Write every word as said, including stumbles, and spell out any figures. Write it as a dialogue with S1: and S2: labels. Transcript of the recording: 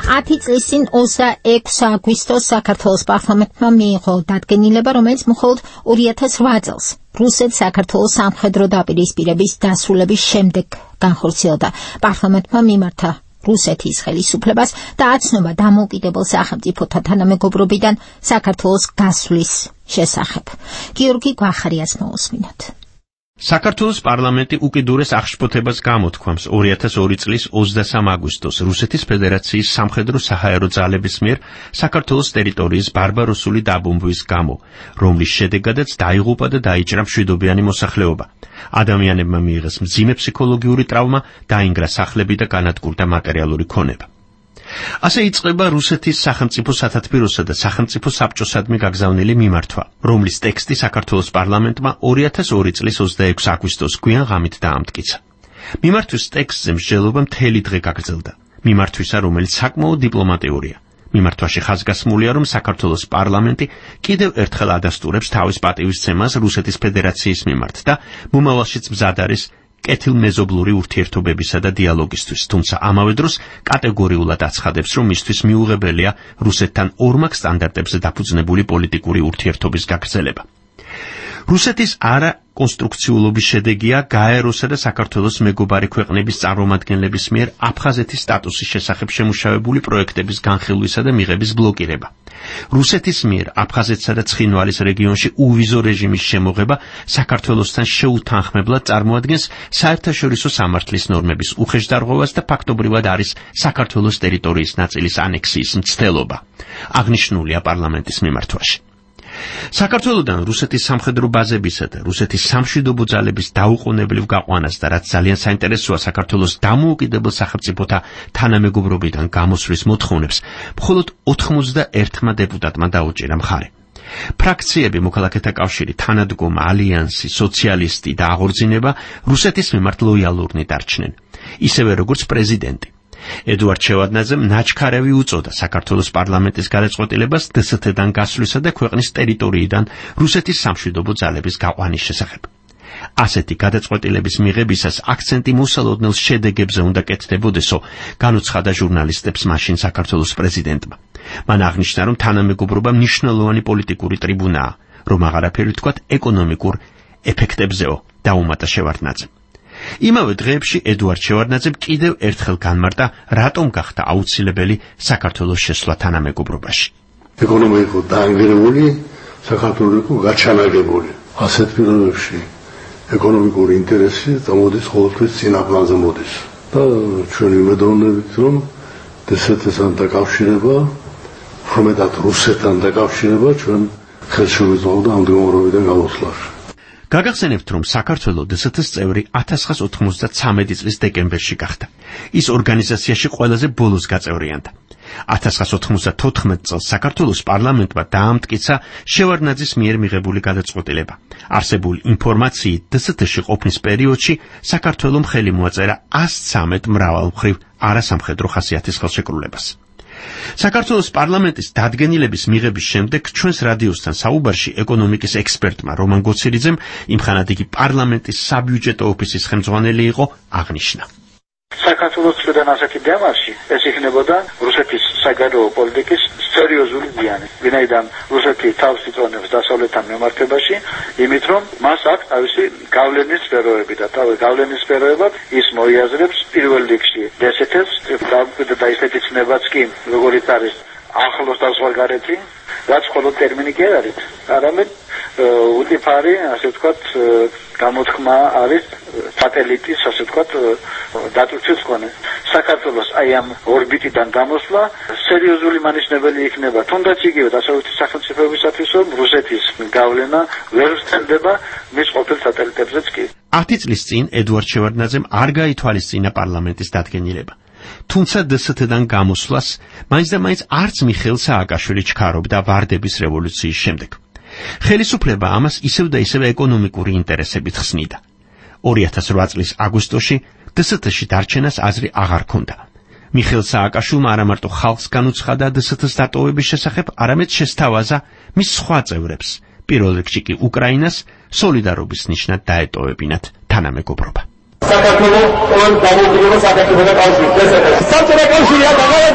S1: ათი წლის წინ ოცდაექვსი აგვისტოს საქართველოს პარლამენტმა მიიღო დადგენილება, რომელიც მხოლოდ ორი ათას რვა წელს რუსეთ-საქართველოს სამხედრო დაპირისპირების დასრულების შემდეგ განხორციელდა. პარლამენტმა მიმართა რუსეთის ხელისუფლებას და აცნობა დამოუკიდებელ სახელმწიფოთა თანამეგობრობიდან საქართველოს გასვლის შესახებ. გიორგი გვახარიას მოусმინოთ.
S2: საქართველოს პარლამენტი უკიდურეს აღშფოთებას გამოთქვამს ორი ათას ორი წლის ოცდასამი აგვისტოს რუსეთის ფედერაციის სამხედრო-საჰაერო ძალების მიერ საქართველოს ტერიტორიის ბარბაროსული დაბომბვის გამო, რომლის შედეგადაც დაიღუპა და დაიჭრა მშვიდობიანი მოსახლეობა. ადამიანებმა მიიღეს მძიმე ფსიქოლოგიური ტრავმა, დაინგრა სახლები და განადგურდა მატერიალური ქონება. ასე იწყება რუსეთის სახელმწიფო სათათბიროსა და სახელმწიფო საბჭოსადმი გაგზავნილი მიმართვა, რომლის ტექსტი საქართველოს პარლამენტმა ორი ათას ორი წლის ოცდაექვსი აგვისტოს გვიან ღამით დაამტკიცა. მიმართვის ტექსტზე მსჯელობა მთელი დღე გაგრძელდა, მიმართვისა, რომელიც საკმაოდ დიპლომატიურია. მიმართვაში ხაზგასმულია, რომ საქართველოს პარლამენტი კიდევ ერთხელ ადასტურებს თავის პატივისცემას რუსეთის ფედერაციის მიმართ და მომავალშიც მზად არის კეთილმეზობლური ურთიერთობებისა და დიალოგისთვის, თუმცა ამავე დროს კატეგორიულად აცხადებს, რომ მისთვის მიუღებელია რუსეთთან ორმაგ სტანდარტებზე დაფუძნებული პოლიტიკური ურთიერთობის გაგრძელება. რუსეთის არა კონსტრუქციულობის შედეგია გაეროსა და საქართველოს მეგობარი ქვეყნების წარმომადგენლების მიერ აფხაზეთის სტატუსის შესახებ შემუშავებული პროექტების განხილვისა და მიღების ბლოკირება. რუსეთის მიერ აფხაზეთსა და ცხინვალის რეგიონში უვიზო რეჟიმის შემოღება საქართველოსთან შეუთანხმებლად წარმოადგენს საერთაშორისო სამართლის ნორმების უხეშდარღვევას და ფაქტობრივად არის საქართველოს ტერიტორიის ნაწილის ანექსიის მცდელობა. აღნიშნულია პარლამენტის მიმართვაში. საქართველოდან რუსეთის სამხედრო ბაზებისა და რუსეთის სამშვიდობო ძალების დაუყოვნებლივ გაყვანას და რაც ძალიან საინტერესოა საქართველოს დამოუკიდებელ სახელმწიფოთა თანამეგობრობიდან გამოსვლის მოთხოვნებს მხოლოდ ოთხმოცდაერთმა დეპუტატმა დაუჭირა მხარე. ფრაქციები მოქალაქეთა კავშირი, თანადგომა, ალიანსი, სოციალისტი და აღორძინება რუსეთის მიმართ ლოიალურნი დარჩნენ, ისევე როგორც პრეზიდენტი. ედუარდ შევარდნაძემ ნაჩქარევი უწოდა საქართველოს პარლამენტის გადაწყვეტილებას დი ეს თე-დან გასვლისა და ქვეყნის ტერიტორიიდან რუსეთის სამშვიდობო ძალების გაყვანის შესახებ. ასეთი გადაწყვეტილების მიღებისას აქცენტი მოსალოდნელ შედეგებზე უნდა კეთდებოდესო, განუცხადა ჟურნალისტებს მაშინ საქართველოს პრეზიდენტმა. მან აღნიშნა, რომ თანამეგობრობა მნიშვნელოვანი პოლიტიკური ტრიბუნაა, რომ აღარაფერი თქვათ ეკონომიკურ ეფექტებზეო, დაუმატა შევარდნაძემ. იმავე დღეებში ედუარდ შევარდნაძემ კიდევ ერთხელ განმარტა, რატომ გახდა აუცილებელი საქართველოს შესვლა თანამეგობრობაში.
S3: ეკონომიკა იყო დაანგრეული, საქართველოს იყო გაჩანაგებული. ასეთ პირობებში ეკონომიკური ინტერესი წამოდის ყოველთვის წინაპლანზე მოდის. და ჩვენი მედოვნებით, რომ დი ეს თე-სთან დაკავშირება, უმეტად რუსეთთან დაკავშირება ჩვენ ხელს შევეძლოთ ამ მდგომარეობიდან გამოსვლაში.
S2: გაგახსენებთ, რომ საქართველო დი ეს თე-ს წევრი ათას ცხრაასა ოცდათვრამეტი წლის დეკემბერში გახდა. ის ორგანიზაციაში ყველაზე ბოლოს გაწევრიანდა. ათას ცხრაასა ოცდათოთხმეტი წელს საქართველოს პარლამენტმა დაამტკიცა შევარდნაძის მიერ მიღებული გადაწყვეტილება. არსებული ინფორმაციით დი ეს თე-ში ყოფნის პერიოდში საქართველომ ხელი მოაწერა ასი ცხრამეტ მრავალმხრივ არასამხედრო ხასიათის ხელშეკრულებას. საქართველოს პარლამენტის დადგენილების მიღების შემდეგ ჩვენს რადიოსთან საუბარში ეკონომიკის ექსპერტმა რომან გოცირიძემ, იმხანად იგი პარლამენტის საბიუჯეტო ოფისის ხელმძღვანელი იყო, აღნიშნა.
S4: საქართველოს მხრიდან ასეთი დემარში ეს იქნებოდა რუსეთის საგარეო პოლიტიკის სერიოზული ზიანი, ვინაიდან რუსეთი თავს იწონებს დასავლეთთან მიმართებაში, იმით რომ მას აქვს თავისი გავლენის სფეროები და თავი გავლენის სფეროებად ის მოიაზრებს პირველ რიგში დი ეს თე-ს და ისეთი ცნებაც კი, როგორიც არის ახლოს საზღვარგარეთი, რაც მხოლოდ ტერმინი კი არ არის, არამედ უტიფარი, ასე ვთქვათ, გამოთქმა არის სატელიტის, ასე ვთქვათ, დატვირთვის მქონე. საქართველოს აი ამ ორბიტიდან გამოსვლა სერიოზული მანიშნებელი იქნება, თუნდაც იგივე დასავლეთის სახელმწიფოებისათვის, რომ რუსეთის გავლენა ვერ ვსწრდება მის ყოფილ სატელიტებზეც კი.
S2: ათი წლის წინ ედუარდ შევარდნაძემ არ გაითვალისწინა პარლამენტის დადგენილება. თუმცა დი ეს თე-დან გამოსვლას მაინც და მაინც არც მიხეილ სააკაშვილი ჩქარობდა ვარდების რევოლუციის შემდეგ. ხელისუფლება ამას ისევ და ისევ ეკონომიკური ინტერესებით ხსნიდა. ორი ათას რვა წლის აგვისტოში დი ეს თე-ში დარჩენას აზრი აღარ ჰქონდა. მიხეილ სააკაშვილმა არა მარტო ხალხს განუცხადა დი ეს თე-ს დატოვების შესახებ, არამედ შესთავაზა მის სხვა წევრებს, პირველ რიგში კი უკრაინას, სოლიდარობის ნიშნად დაეტოვებინათ თანამეგობრობა. საქართველოს ყოველ დამოუკიდებელ სახელმწიფოთა კავშირს, დი ეს თე-ს. საბჭოთა კავშირი